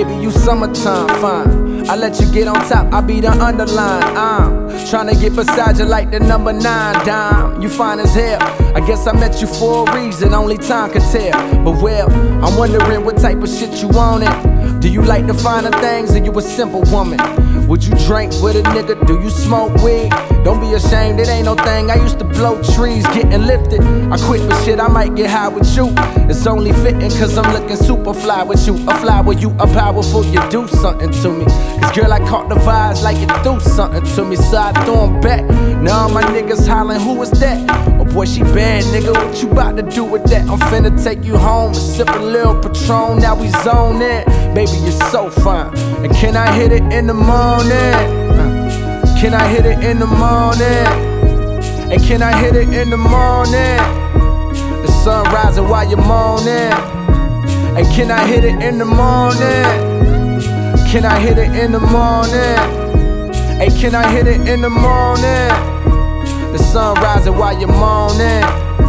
baby, you summertime fine. I let you get on top, I be the underline. I'm tryna get beside you like the number 9 dime. You fine as hell, I guess I met you for a reason, only time could tell. But well, I'm wondering what type of shit you wanted. Do you like the finer things, or you a simple woman? Would you drink with a nigga? Do you smoke weed? Don't be ashamed, it ain't no thing. I used to blow trees, getting lifted. I quit, but shit, I might get high with you. It's only fitting, cause I'm looking super fly with you. A fly with you, a powerful, you do something to me. Cause girl, I caught the vibes like you do something to me. So I threw 'em back. Now all my niggas hollering, who is that? Oh boy, she bad, nigga, what you about to do with that? I'm finna take you home and sip a little Patron. Now we zone in. Baby, you're so fine. And can I hit it in the morning? Can I hit it in the morning? And can I hit it in the morning? The sun rising while you're moaning. And can I hit it in the morning? Can I hit it in the morning? Hey, can I hit it in the morning? The sun rising while you're moaning.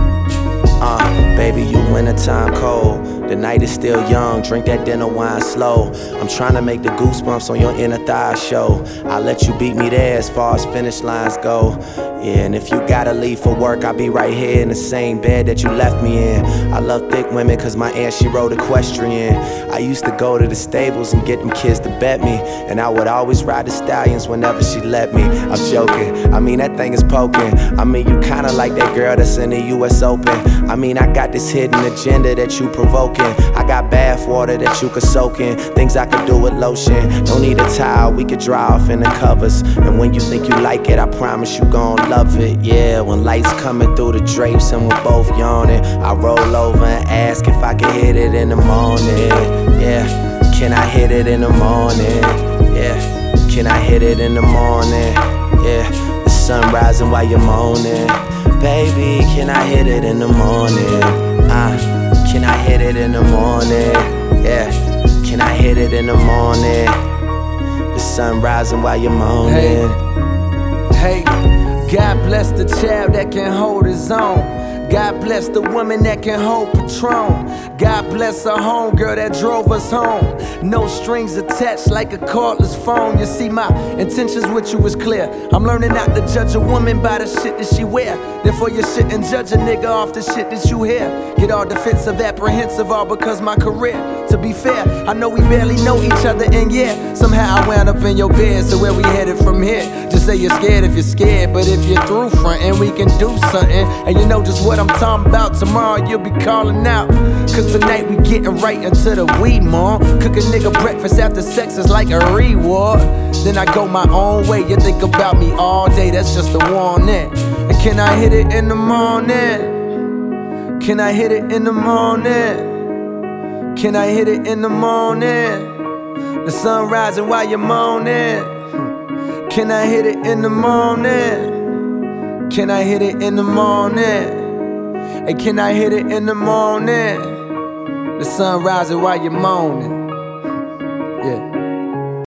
Baby, you wintertime cold. The night is still young, drink that dinner wine slow. I'm trying to make the goosebumps on your inner thigh show. I'll let you beat me there as far as finish lines go. Yeah, and if you gotta leave for work, I'll be right here in the same bed that you left me in. I love thick women cause my aunt, she rode equestrian. I used to go to the stables and get them kids to bet me, and I would always ride the stallions whenever she let me. I'm joking, I mean that thing is poking. I mean you kinda like that girl that's in the US Open. I mean I got this hidden agenda that you provoking. I got bath water that you could soak in, things I could do with lotion. Don't need a towel, we could dry off in the covers. And when you think you like it, I promise you gon' love it. Yeah, when lights coming through the drapes and we're both yawning, I roll over and ask if I can hit it in the morning. Yeah, can I hit it in the morning? Yeah, can I hit it in the morning? Yeah, the sun rising while you're moaning. Baby, can I hit it in the morning? Can I hit it in the morning? Yeah, can I hit it in the morning? The sun rising while you're moaning. Hey, God bless the child that can hold his own. God bless the woman that can hold Patron. God bless her homegirl that drove us home. No strings attached like a cordless phone. You see, my intentions with you is clear. I'm learning not to judge a woman by the shit that she wear. Therefore you shouldn't judge a nigga off the shit that you hear. Get all defensive, apprehensive, all because my career. To be fair, I know we barely know each other, and yeah, somehow I wound up in your bed. So where we headed from here? Just say you're scared if you're scared, but if you're through frontin', we can do something. And you know just what I'm talking about. Tomorrow you'll be calling out, cause tonight we getting right into the weed, mom. Cook a nigga breakfast after sex is like a reward. Then I go my own way, you think about me all day, that's just a warning. And can I hit it in the morning? Can I hit it in the morning? Can I hit it in the morning? The sun rising while you're moaning. Can I hit it in the morning? Can I hit it in the morning? Hey, can I hit it in the morning? The sun rising while you're moaning. Yeah.